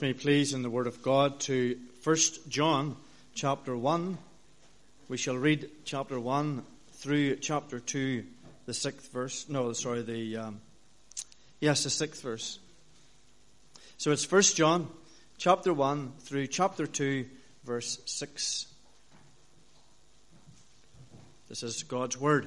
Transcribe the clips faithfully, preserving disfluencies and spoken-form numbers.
Me please in the Word of God to First John chapter one. We shall read chapter one through chapter two, the sixth verse. No, sorry, the um, yes, the sixth verse. So it's First John chapter one through chapter two, verse six. This is God's Word.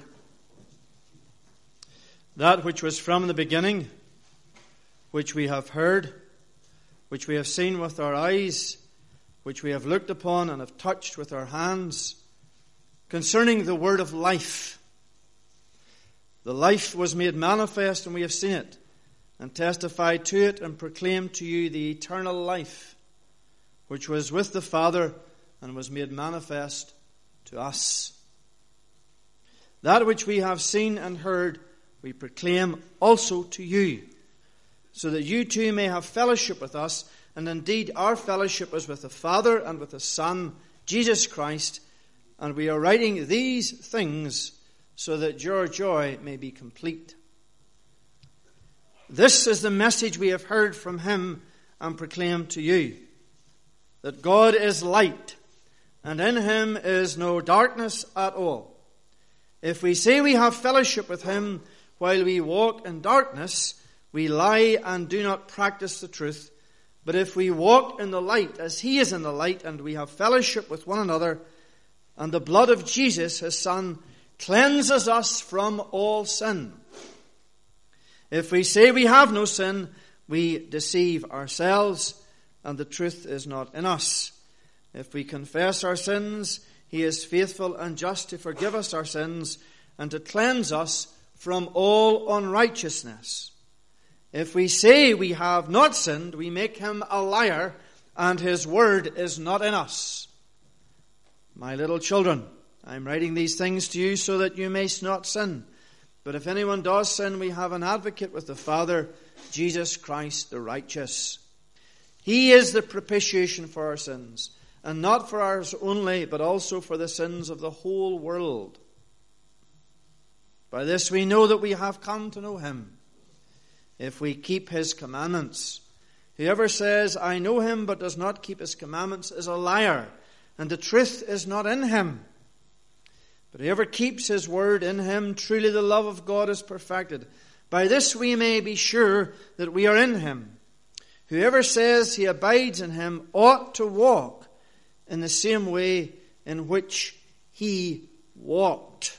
That which was from the beginning, which we have heard, which we have seen with our eyes, which we have looked upon and have touched with our hands, concerning the word of life. The life was made manifest, and we have seen it, and testified to it, and proclaimed to you the eternal life, which was with the Father, and was made manifest to us. That which we have seen and heard, we proclaim also to you, so that you too may have fellowship with us. And indeed, our fellowship is with the Father and with the Son, Jesus Christ. And we are writing these things so that your joy may be complete. This is the message we have heard from him and proclaimed to you, that God is light, and in him is no darkness at all. If we say we have fellowship with him while we walk in darkness, we lie and do not practice the truth. But if we walk in the light as he is in the light, and we have fellowship with one another, and the blood of Jesus, his Son, cleanses us from all sin. If we say we have no sin, we deceive ourselves, and the truth is not in us. If we confess our sins, he is faithful and just to forgive us our sins and to cleanse us from all unrighteousness. If we say we have not sinned, we make him a liar, and his word is not in us. My little children, I am writing these things to you so that you may not sin. But if anyone does sin, we have an advocate with the Father, Jesus Christ the righteous. He is the propitiation for our sins, and not for ours only, but also for the sins of the whole world. By this we know that we have come to know him, if we keep his commandments. Whoever says, I know him, but does not keep his commandments is a liar, and the truth is not in him. But whoever keeps his word, in him truly the love of God is perfected. By this we may be sure that we are in him. Whoever says he abides in him ought to walk in the same way in which he walked.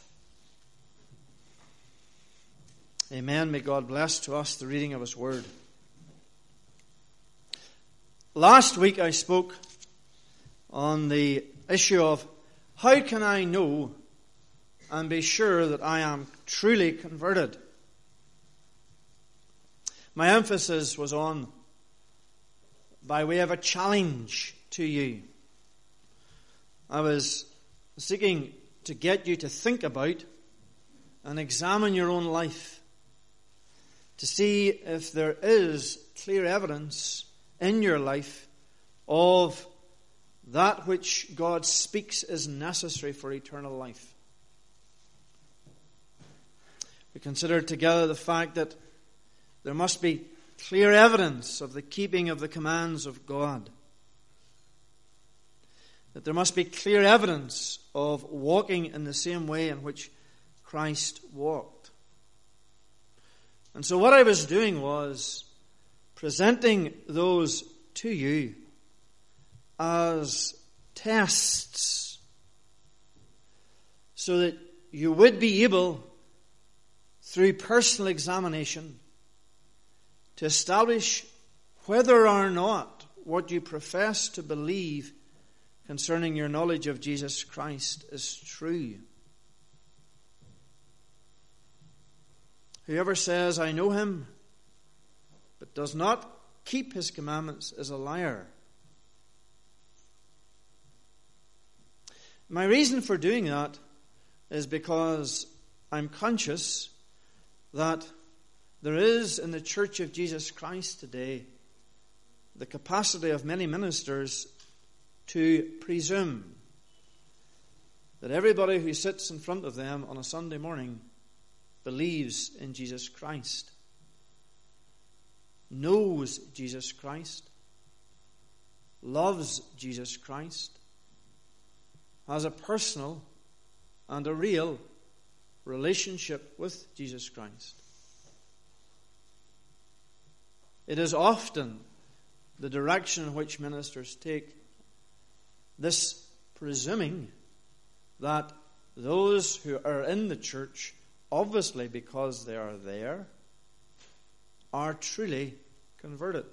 Amen. May God bless to us the reading of his word. Last week I spoke on the issue of how can I know and be sure that I am truly converted. My emphasis was on by way of a challenge to you. I was seeking to get you to think about and examine your own life, to see if there is clear evidence in your life of that which God speaks is necessary for eternal life. We considered together the fact that there must be clear evidence of the keeping of the commands of God. That there must be clear evidence of walking in the same way in which Christ walked. And so what I was doing was presenting those to you as tests, so that you would be able, through personal examination, to establish whether or not what you profess to believe concerning your knowledge of Jesus Christ is true. Whoever says, I know him, but does not keep his commandments is a liar. My reason for doing that is because I'm conscious that there is in the Church of Jesus Christ today the capacity of many ministers to presume that everybody who sits in front of them on a Sunday morning believes in Jesus Christ, knows Jesus Christ, loves Jesus Christ, has a personal and a real relationship with Jesus Christ. It is often the direction in which ministers take, this presuming that those who are in the church, obviously because they are there, are truly converted.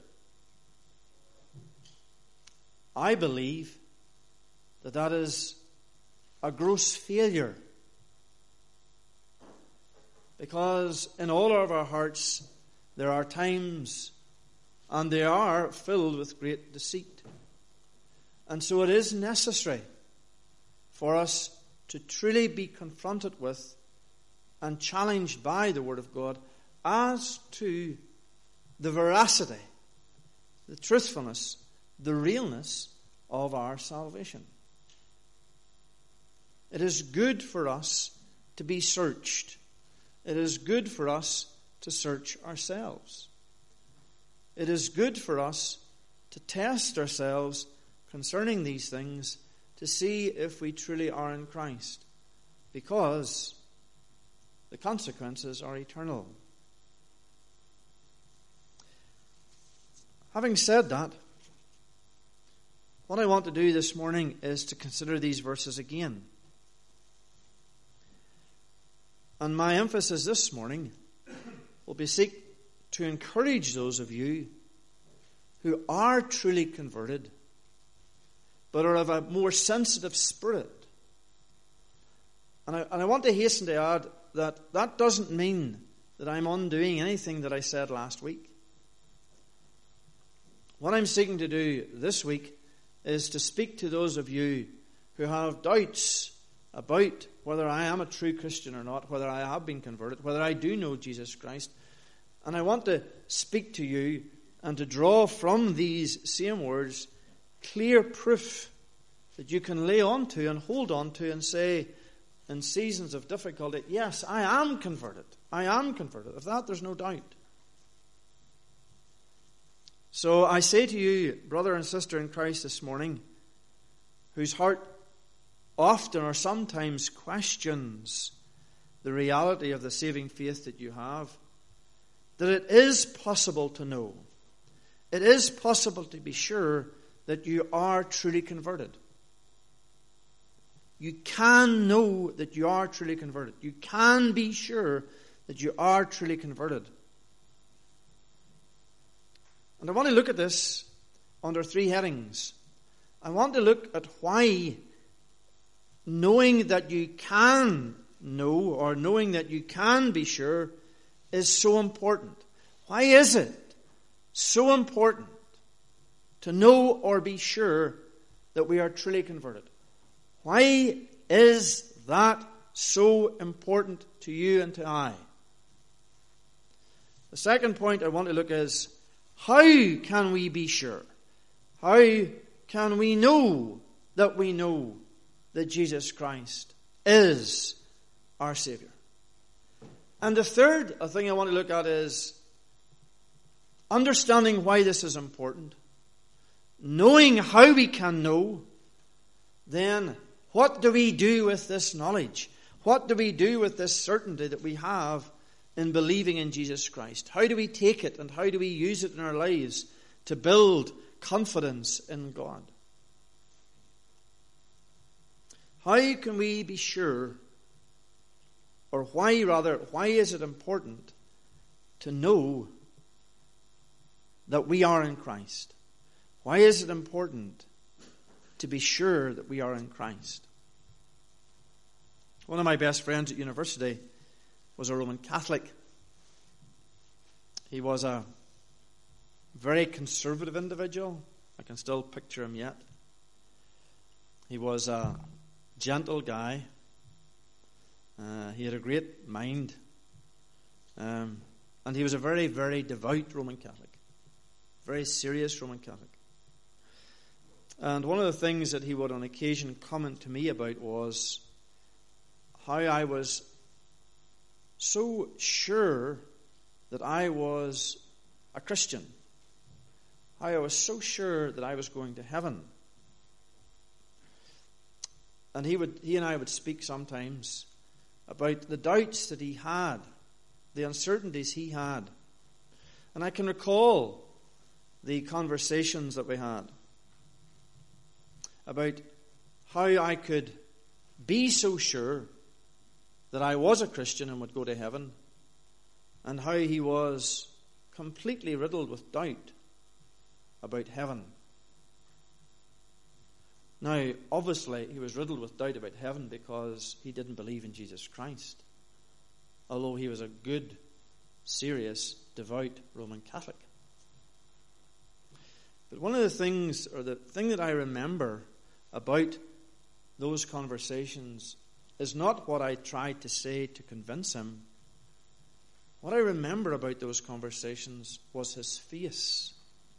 I believe that that is a gross failure, because in all of our hearts there are times, and they are filled with great deceit. And so it is necessary for us to truly be confronted with and challenged by the Word of God as to the veracity, the truthfulness, the realness of our salvation. It is good for us to be searched. It is good for us to search ourselves. It is good for us to test ourselves concerning these things to see if we truly are in Christ, because the consequences are eternal. Having said that, what I want to do this morning is to consider these verses again. And my emphasis this morning will be seek to encourage those of you who are truly converted, but are of a more sensitive spirit. And I, and I want to hasten to add that that doesn't mean that I'm undoing anything that I said last week. What I'm seeking to do this week is to speak to those of you who have doubts about whether I am a true Christian or not, whether I have been converted, whether I do know Jesus Christ. And I want to speak to you and to draw from these same words clear proof that you can lay on to and hold on to and say, in seasons of difficulty, yes, I am converted. I am converted. Of that, there's no doubt. So I say to you, brother and sister in Christ this morning, whose heart often or sometimes questions the reality of the saving faith that you have, that it is possible to know, it is possible to be sure that you are truly converted. You can know that you are truly converted. You can be sure that you are truly converted. And I want to look at this under three headings. I want to look at why knowing that you can know, or knowing that you can be sure, is so important. Why is it so important to know or be sure that we are truly converted? Why is that so important to you and to I? The second point I want to look at is, how can we be sure? How can we know that we know that Jesus Christ is our Savior? And the third thing I want to look at is understanding why this is important, knowing how we can know, then what do we do with this knowledge? What do we do with this certainty that we have in believing in Jesus Christ? How do we take it and how do we use it in our lives to build confidence in God? How can we be sure, or why rather, why is it important to know that we are in Christ? Why is it important to be sure that we are in Christ? One of my best friends at university was a Roman Catholic. He was a very conservative individual. I can still picture him yet. He was a gentle guy. Uh, he had a great mind. Um, and he was a very, very devout Roman Catholic. Very serious Roman Catholic. And one of the things that he would on occasion comment to me about was how I was so sure that I was a Christian. how I was so sure that I was going to heaven. And he would, he and I would speak sometimes about the doubts that he had, the uncertainties he had. And I can recall the conversations that we had about how I could be so sure that I was a Christian and would go to heaven, and how he was completely riddled with doubt about heaven. Now, obviously, he was riddled with doubt about heaven because he didn't believe in Jesus Christ, although he was a good, serious, devout Roman Catholic. But one of the things, or the thing that I remember about those conversations is not what I tried to say to convince him. What I remember about those conversations was his face.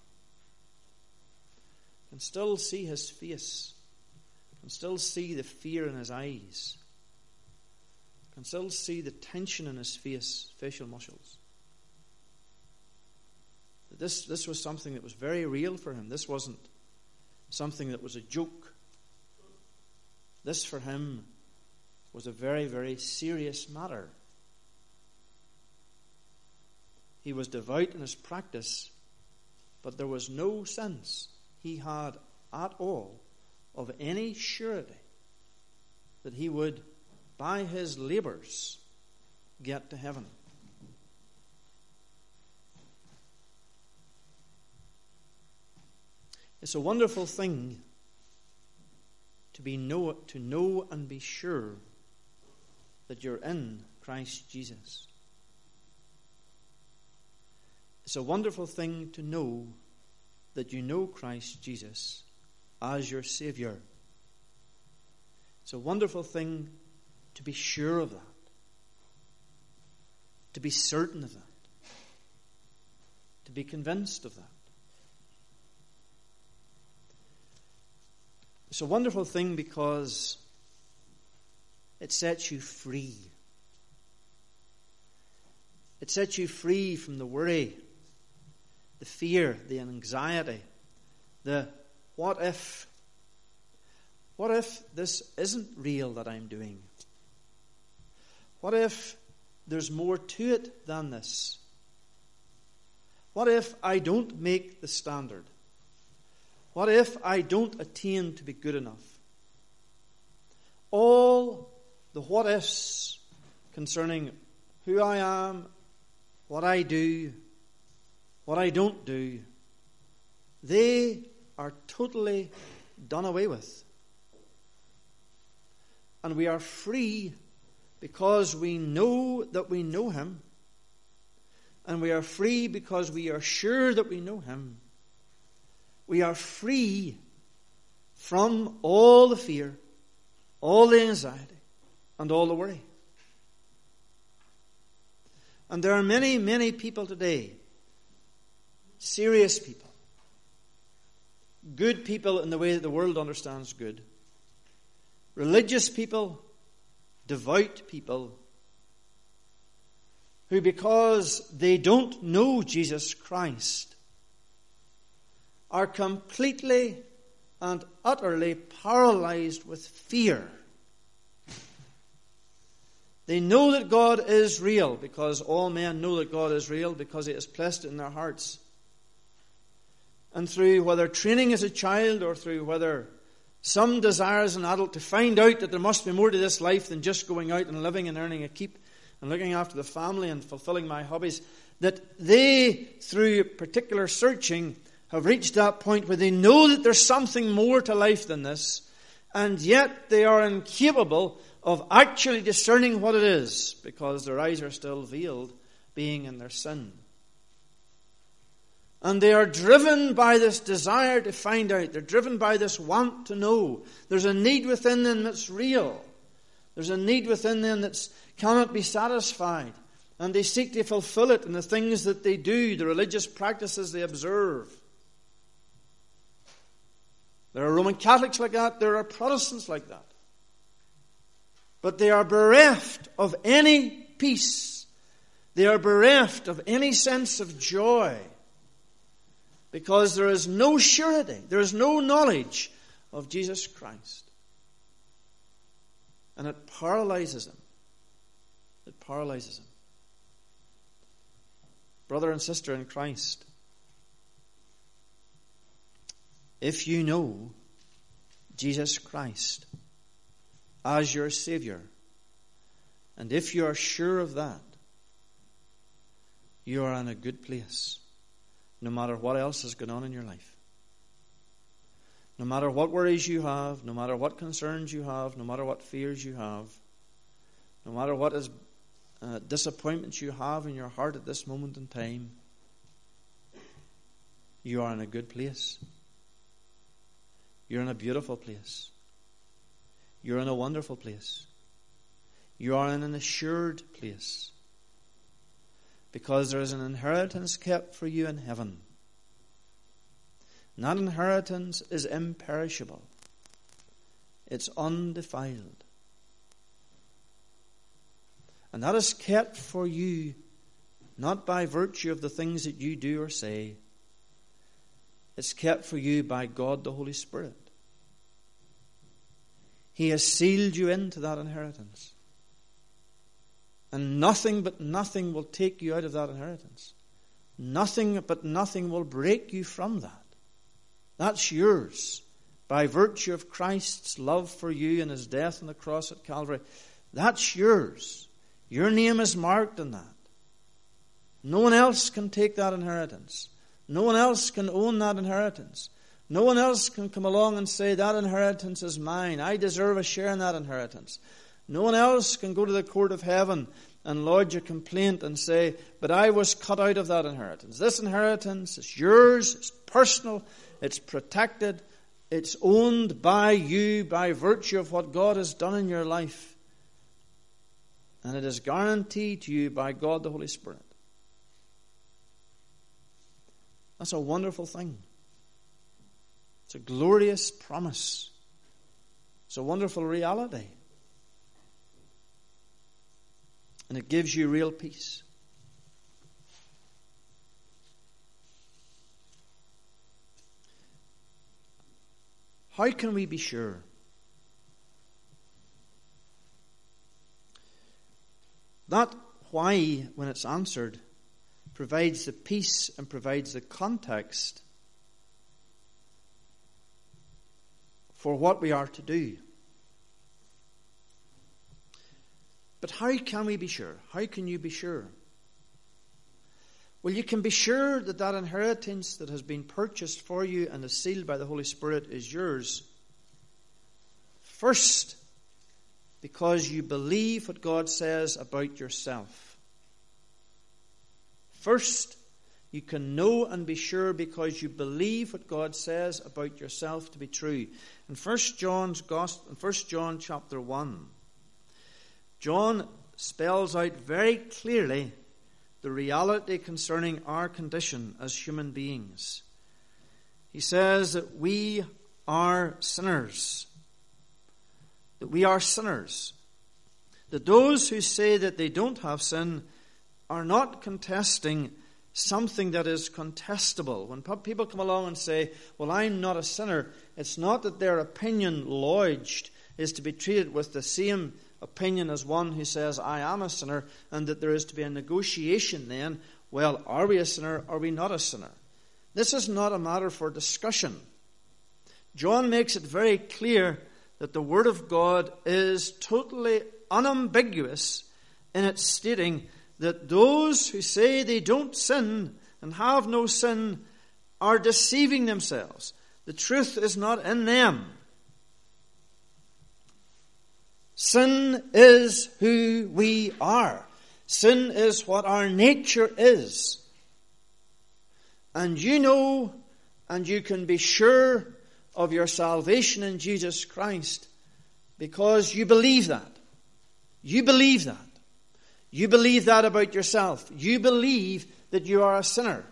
I can still see his face. I can still see the fear in his eyes. I can still see the tension in his face, facial muscles. This, this was something that was very real for him. This wasn't something that was a joke. This for him was a very, very serious matter. He was devout in his practice, but there was no sense he had at all of any surety that he would, by his labors, get to heaven. It's a wonderful thing to be know, to know and be sure that you're in Christ Jesus. It's a wonderful thing to know that you know Christ Jesus as your Savior. It's a wonderful thing to be sure of that, to be certain of that, to be convinced of that. It's a wonderful thing because it sets you free. It sets you free from the worry, the fear, the anxiety, the what if. What if this isn't real that I'm doing? What if there's more to it than this? What if I don't make the standard? What if I don't attain to be good enough? All the what ifs concerning who I am, what I do, what I don't do, they are totally done away with. And we are free because we know that we know Him. And we are free because we are sure that we know Him. We are free from all the fear, all the anxiety, and all the worry. And there are many, many people today, serious people, good people in the way that the world understands good, religious people, devout people, who because they don't know Jesus Christ are completely and utterly paralyzed with fear. They know that God is real because all men know that God is real because He has placed it in their hearts. And through whether training as a child or through whether some desire as an adult to find out that there must be more to this life than just going out and living and earning a keep and looking after the family and fulfilling my hobbies, that they, through particular searching, have reached that point where they know that there's something more to life than this, and yet they are incapable of actually discerning what it is because their eyes are still veiled, being in their sin. And they are driven by this desire to find out. They're driven by this want to know. There's a need within them that's real. There's a need within them that cannot be satisfied. And they seek to fulfill it in the things that they do, the religious practices they observe. There are Roman Catholics like that. There are Protestants like that. But they are bereft of any peace. They are bereft of any sense of joy. because there is no surety, there is no knowledge of Jesus Christ. And it paralyzes him. It paralyzes him. Brother and sister in Christ, if you know Jesus Christ as your Savior, and if you are sure of that, you are in a good place, no matter what else is going on in your life. No matter what worries you have, no matter what concerns you have, no matter what fears you have, no matter what is uh, disappointments you have in your heart at this moment in time, you are in a good place. You're in a beautiful place. You're in a wonderful place. You are in an assured place. Because there is an inheritance kept for you in heaven. And that inheritance is imperishable. It's undefiled. And that is kept for you not by virtue of the things that you do or say. It's kept for you by God the Holy Spirit. He has sealed you into that inheritance. And nothing but nothing will take you out of that inheritance. Nothing but nothing will break you from that. That's yours by virtue of Christ's love for you and his death on the cross at Calvary. That's yours. Your name is marked in that. No one else can take that inheritance. No one else can own that inheritance. No one else can come along and say, that inheritance is mine. I deserve a share in that inheritance. No one else can go to the court of heaven and lodge a complaint and say, but I was cut out of that inheritance. This inheritance is yours, it's personal, it's protected, it's owned by you by virtue of what God has done in your life. And it is guaranteed to you by God the Holy Spirit. That's a wonderful thing. It's a glorious promise. It's a wonderful reality. And it gives you real peace. How can we be sure? That why, when it's answered, provides the peace and provides the context for what we are to do. But how can we be sure? How can you be sure? Well, you can be sure that that inheritance that has been purchased for you and is sealed by the Holy Spirit is yours. First, because you believe what God says about yourself. First, you can know and be sure because you believe what God says about yourself to be true. In First John's Gospel, in First John chapter one, John spells out very clearly the reality concerning our condition as human beings. He says that we are sinners. That we are sinners. That those who say that they don't have sin are not contesting something that is contestable. When people come along and say, well, I'm not a sinner, it's not that their opinion lodged is to be treated with the same opinion as one who says, I am a sinner, and that there is to be a negotiation then, well, are we a sinner, or are we not a sinner? This is not a matter for discussion. John makes it very clear that the Word of God is totally unambiguous in its stating that those who say they don't sin and have no sin are deceiving themselves. The truth is not in them. Sin is who we are. Sin is what our nature is. And you know, and you can be sure of your salvation in Jesus Christ because you believe that. You believe that. You believe that about yourself. You believe that you are a sinner.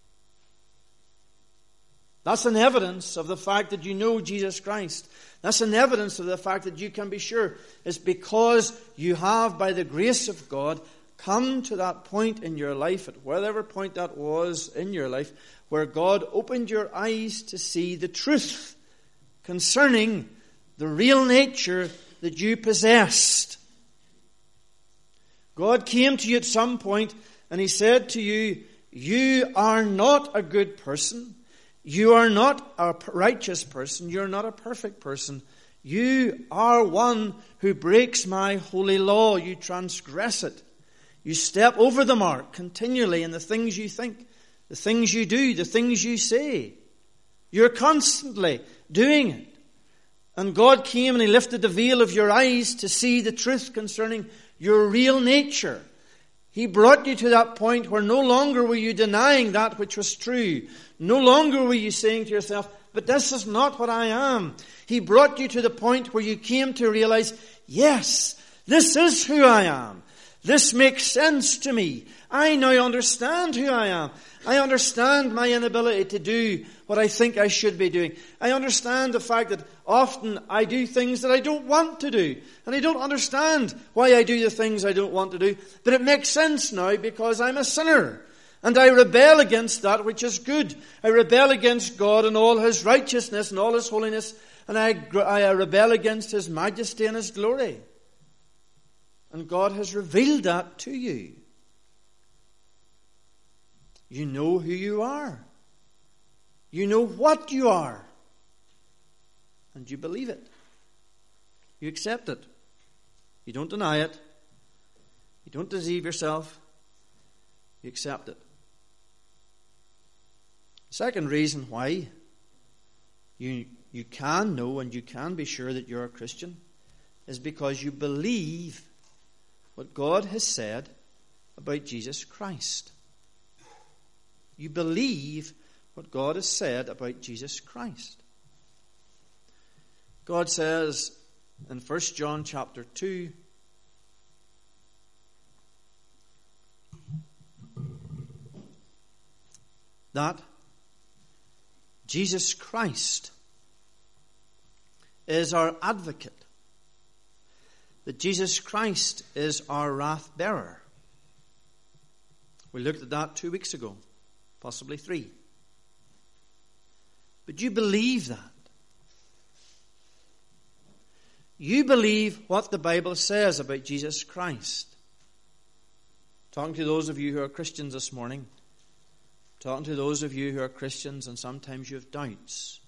That's an evidence of the fact that you know Jesus Christ. That's an evidence of the fact that you can be sure. It's because you have, by the grace of God, come to that point in your life, at whatever point that was in your life, where God opened your eyes to see the truth concerning the real nature that you possessed. God came to you at some point and He said to you, you are not a good person. You are not a righteous person. You're not a perfect person. You are one who breaks my holy law. You transgress it. You step over the mark continually in the things you think, the things you do, the things you say. You're constantly doing it. And God came and He lifted the veil of your eyes to see the truth concerning your real nature. He brought you to that point where no longer were you denying that which was true. No longer were you saying to yourself, but this is not what I am. He brought you to the point where you came to realize, yes, this is who I am. This makes sense to me. I now understand who I am. I understand my inability to do what I think I should be doing. I understand the fact that often I do things that I don't want to do. And I don't understand why I do the things I don't want to do. But it makes sense now because I'm a sinner. And I rebel against that which is good. I rebel against God and all His righteousness and all His holiness. And I, I rebel against His majesty and His glory. And God has revealed that to you. You know who you are. You know what you are. And you believe it. You accept it. You don't deny it. You don't deceive yourself. You accept it. The second reason why you, you can know and you can be sure that you're a Christian is because you believe what God has said about Jesus Christ. You believe what God has said about Jesus Christ. God says in First John chapter two, that Jesus Christ is our advocate. That Jesus Christ is our wrath bearer. We looked at that two weeks ago, possibly three. But you believe that. You believe what the Bible says about Jesus Christ. Talking to those of you who are Christians this morning, talking to those of you who are Christians and sometimes you have doubts,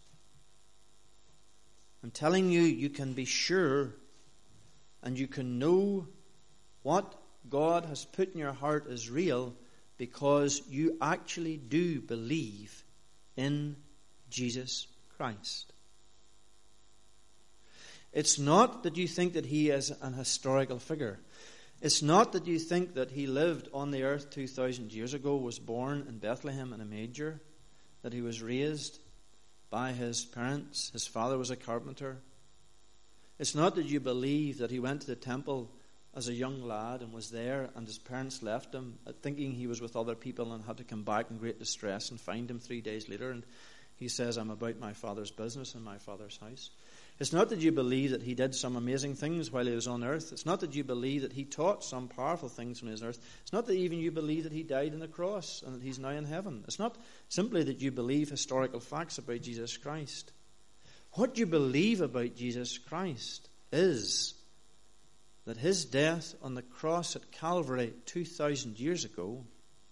I'm telling you, you can be sure and you can know what God has put in your heart is real because you actually do believe in Jesus Christ. It's not that you think that He is an historical figure. It's not that you think that He lived on the earth two thousand years ago, was born in Bethlehem in a manger, that He was raised by His parents. His father was a carpenter. It's not that you believe that He went to the temple as a young lad and was there and his parents left him thinking he was with other people and had to come back in great distress and find him three days later and he says, I'm about my Father's business in my Father's house. It's not that you believe that He did some amazing things while He was on earth. It's not that you believe that He taught some powerful things when He was on earth. It's not that even you believe that He died on the cross and that He's now in heaven. It's not simply that you believe historical facts about Jesus Christ. What you believe about Jesus Christ is that His death on the cross at Calvary two thousand years ago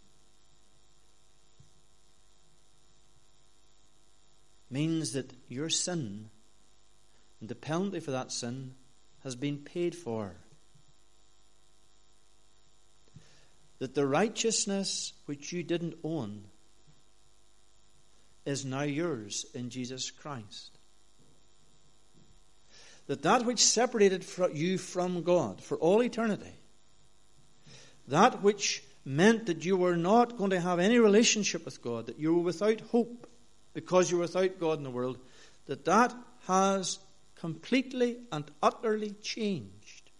means that your sin and the penalty for that sin has been paid for. That the righteousness which you didn't own is now yours in Jesus Christ. That that which separated you from God for all eternity, that which meant that you were not going to have any relationship with God, that you were without hope because you were without God in the world, that that has completely and utterly changed.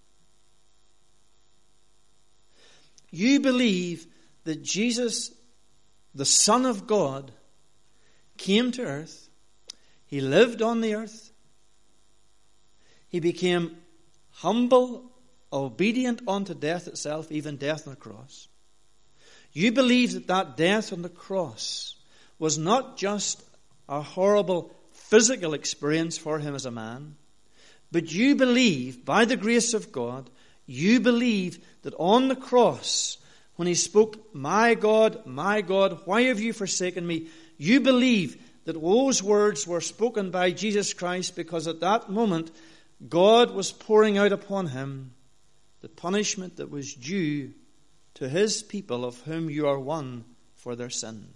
You believe that Jesus, the Son of God, came to earth. He lived on the earth. He became humble obedient unto death itself, even death on the cross. You believe that that death on the cross was not just a horrible physical experience for him as a man, but you believe, by the grace of God, you believe that on the cross, when he spoke, "My God, my God, why have you forsaken me?" you believe that those words were spoken by Jesus Christ because at that moment God was pouring out upon him the punishment that was due to his people, of whom you are one, for their sin.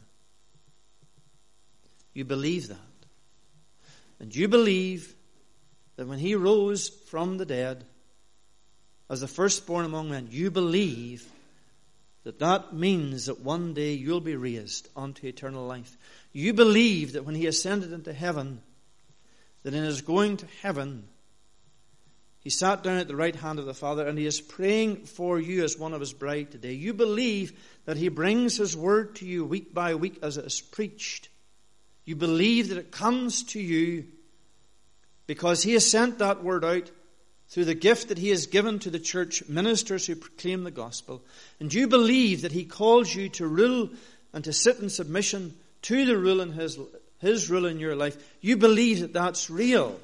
You believe that. And you believe that when he rose from the dead as the firstborn among men, you believe that that means that one day you'll be raised unto eternal life. You believe that when he ascended into heaven, that in his going to heaven, he sat down at the right hand of the Father, and he is praying for you as one of his bride today. You believe that he brings his word to you week by week as it is preached. You believe that it comes to you because he has sent that word out through the gift that he has given to the church ministers who proclaim the gospel. And you believe that he calls you to rule and to sit in submission to the rule in his, his rule in your life. You believe that that's real.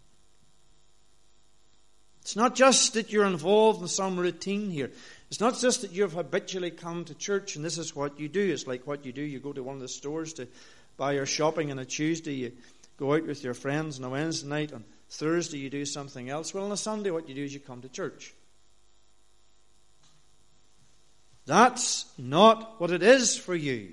It's not just that you're involved in some routine here. It's not just that you've habitually come to church and this is what you do. It's like what you do. You go to one of the stores to buy your shopping on a Tuesday. You go out with your friends on a Wednesday night. On Thursday you do something else. Well, on a Sunday what you do is you come to church. That's not what it is for you.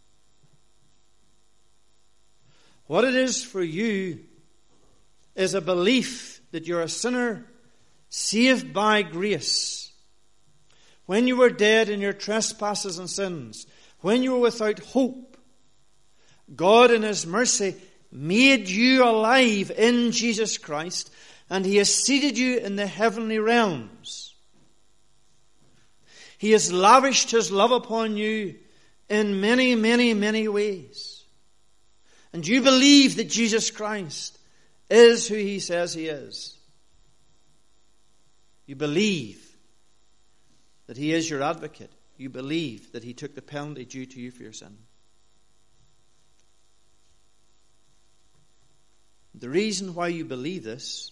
What it is for you is a belief that you're a sinner saved by grace. When you were dead in your trespasses and sins, when you were without hope, God in his mercy made you alive in Jesus Christ, and he has seated you in the heavenly realms. He has lavished his love upon you in many, many, many ways. And you believe that Jesus Christ is who he says he is. You believe that he is your advocate. You believe that he took the penalty due to you for your sin. The reason why you believe this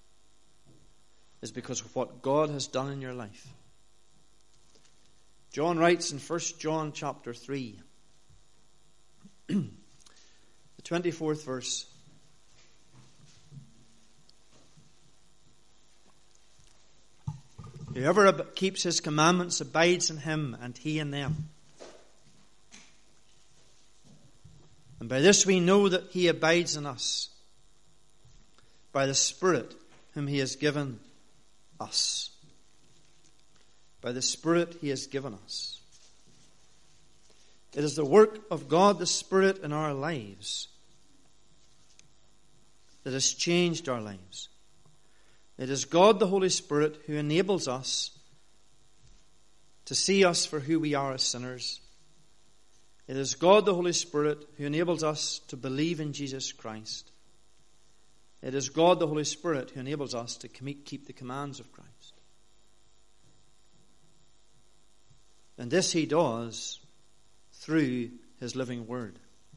is because of what God has done in your life. John writes in First John chapter three, the twenty-fourth verse. Whoever keeps his commandments abides in him, and he in them. And by this we know that he abides in us, by the Spirit whom he has given us. By the Spirit he has given us. It is the work of God the Spirit in our lives that has changed our lives. It is God the Holy Spirit who enables us to see us for who we are as sinners. It is God the Holy Spirit who enables us to believe in Jesus Christ. It is God the Holy Spirit who enables us to keep the commands of Christ. And this he does through his living word.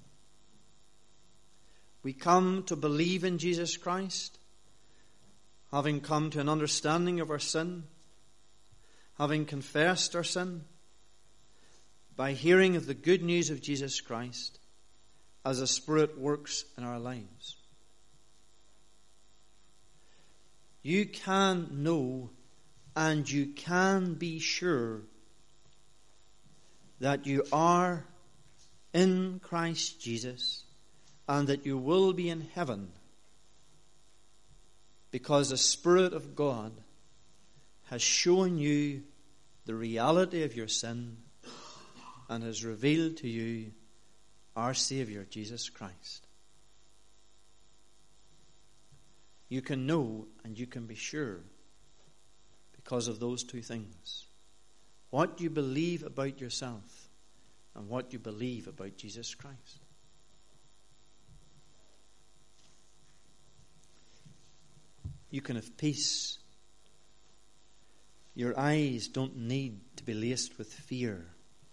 We come to believe in Jesus Christ, having come to an understanding of our sin, having confessed our sin, by hearing of the good news of Jesus Christ as the Spirit works in our lives. You can know and you can be sure that you are in Christ Jesus and that you will be in heaven, because the Spirit of God has shown you the reality of your sin and has revealed to you our Savior, Jesus Christ. You can know and you can be sure because of those two things. What you believe about yourself and what you believe about Jesus Christ. You can have peace Your eyes don't need to be laced with fear.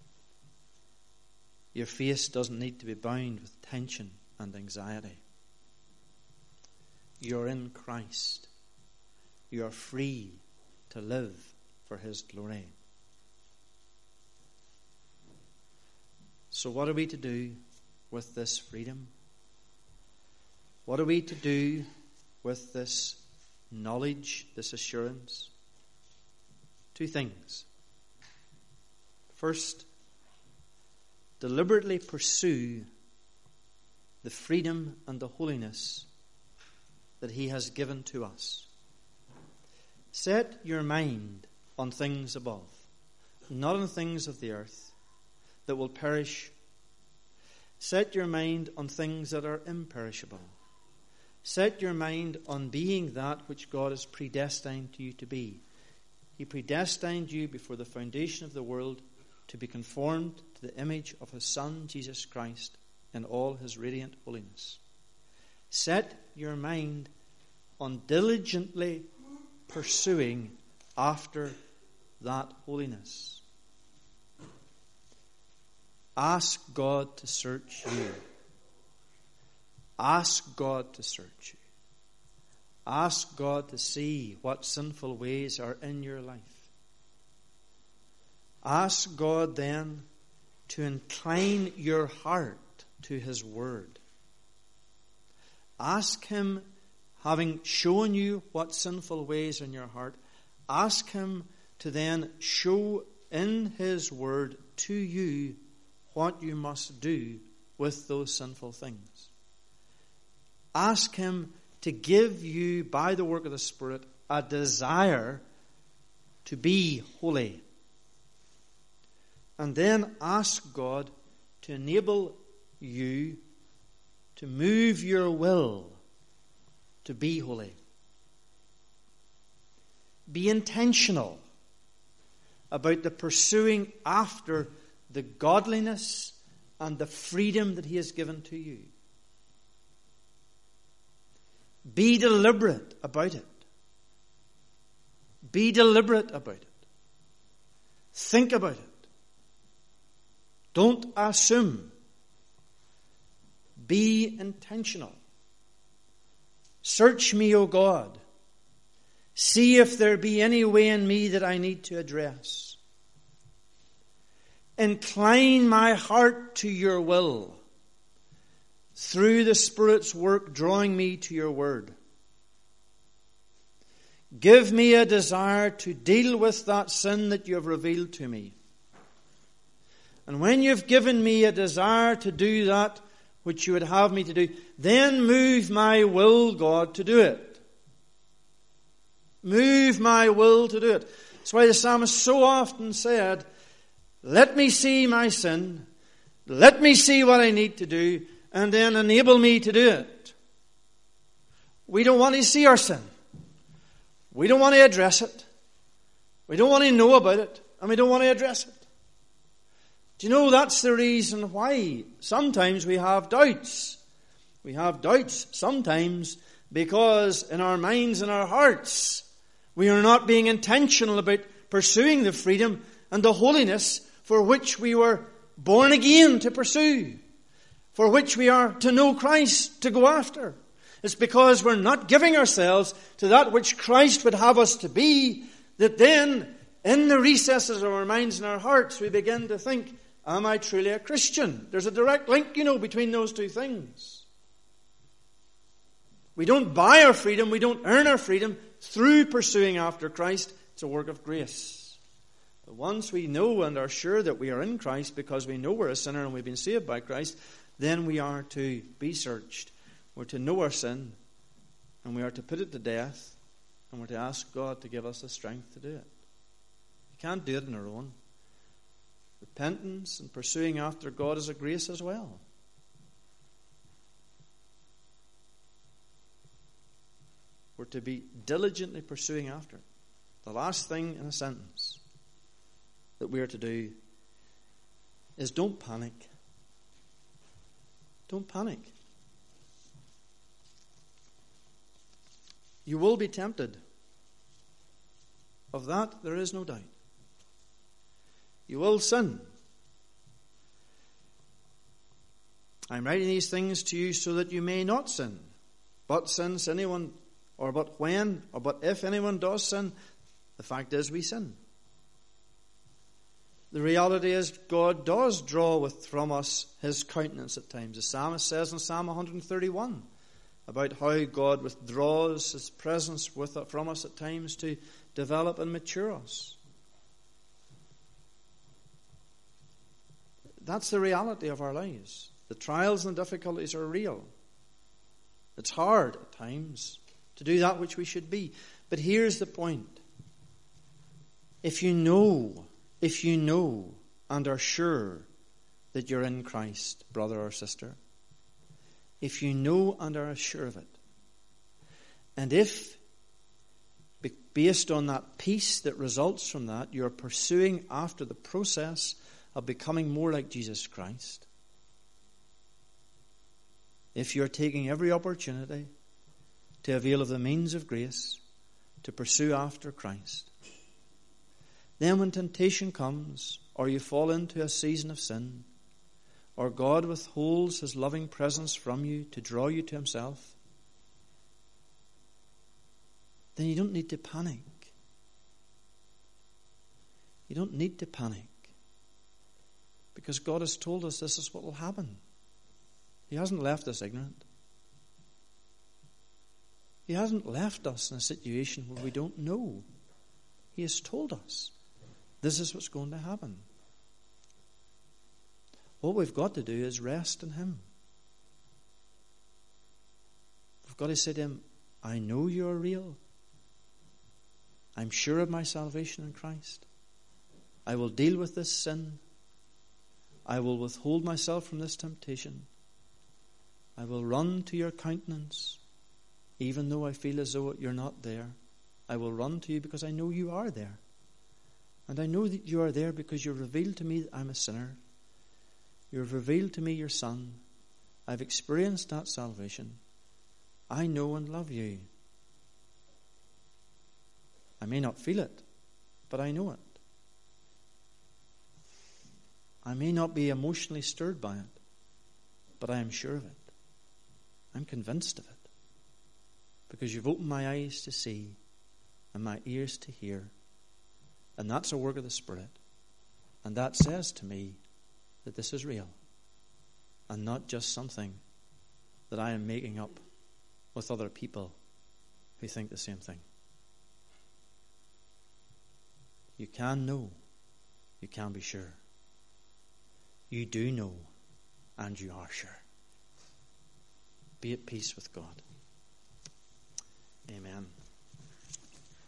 Your face doesn't need to be bound with tension and anxiety. You're in Christ. You are free to live for His glory. So what are we to do with this freedom? What are we to do with this knowledge, this assurance? Two things. First, deliberately pursue the freedom and the holiness that He has given to us. Set your mind on things above, not on things of the earth that will perish. Set your mind on things that are imperishable. Set your mind on being that which God has predestined you to be. He predestined you before the foundation of the world to be conformed to the image of His Son, Jesus Christ, in all His radiant holiness. Set your mind on diligently pursuing after that holiness. Ask God to search you. Ask God to search you. Ask God to see what sinful ways are in your life. Ask God then to incline your heart to His Word. Ask Him, having shown you what sinful ways in your heart, ask Him to then show in His Word to you what you must do with those sinful things. Ask Him to give you, by the work of the Spirit, a desire to be holy. And then ask God to enable you to move your will to be holy. Be intentional about the pursuing after the godliness and the freedom that He has given to you. Be deliberate about it. Be deliberate about it. Think about it. Don't assume. Be intentional. Search me, O God. See if there be any way in me that I need to address. Incline my heart to your will through the Spirit's work drawing me to your word. Give me a desire to deal with that sin that you have revealed to me. And when you've given me a desire to do that which you would have me to do, then move my will, God, to do it. Move my will to do it. That's why the psalmist so often said, let me see my sin, let me see what I need to do, and then enable me to do it. We don't want to see our sin. We don't want to address it. We don't want to know about it, and we don't want to address it. Do you know that's the reason why sometimes we have doubts? We have doubts sometimes because in our minds and our hearts we are not being intentional about pursuing the freedom and the holiness for which we were born again to pursue, for which we are to know Christ, to go after. It's because we're not giving ourselves to that which Christ would have us to be, that then in the recesses of our minds and our hearts we begin to think, am I truly a Christian? There's a direct link, you know, between those two things. We don't buy our freedom, we don't earn our freedom through pursuing after Christ. It's a work of grace. But once we know and are sure that we are in Christ because we know we're a sinner and we've been saved by Christ, then we are to be searched. We're to know our sin and we are to put it to death and we're to ask God to give us the strength to do it. We can't do it on our own. Repentance and pursuing after God is a grace as well. We're to be diligently pursuing after it. The last thing in a sentence that we are to do is don't panic. Don't panic. You will be tempted. Of that there is no doubt. You will sin. I'm writing these things to you so that you may not sin. But since anyone, or but when, or but if anyone does sin, the fact is we sin. The reality is God does draw with, from us his countenance at times. The psalmist says in Psalm one thirty-one about how God withdraws his presence with, from us at times to develop and mature us. That's the reality of our lives. The trials and difficulties are real. It's hard at times to do that which we should be. But here's the point. If you know, if you know and are sure that you're in Christ, brother or sister, if you know and are sure of it, and if, based on that peace that results from that, you're pursuing after the process of becoming more like Jesus Christ, if you're taking every opportunity to avail of the means of grace to pursue after Christ, then when temptation comes, or you fall into a season of sin, or God withholds his loving presence from you to draw you to himself, then you don't need to panic. You don't need to panic. Because God has told us this is what will happen. He hasn't left us ignorant. He hasn't left us in a situation where we don't know. He has told us this is what's going to happen. What we've got to do is rest in him. We've got to say to him, I know you are real. I'm sure of my salvation in Christ. I will deal with this sin. I will withhold myself from this temptation. I will run to your countenance, even though I feel as though you're not there. I will run to you because I know you are there. And I know that you are there because you've revealed to me that I'm a sinner. You've revealed to me your Son. I've experienced that salvation. I know and love you. I may not feel it, but I know it. I may not be emotionally stirred by it, but I am sure of it. I'm convinced of it. Because you've opened my eyes to see and my ears to hear. And that's a work of the Spirit. And that says to me that this is real. And not just something that I am making up with other people who think the same thing. You can know. You can be sure. You do know. And you are sure. Be at peace with God.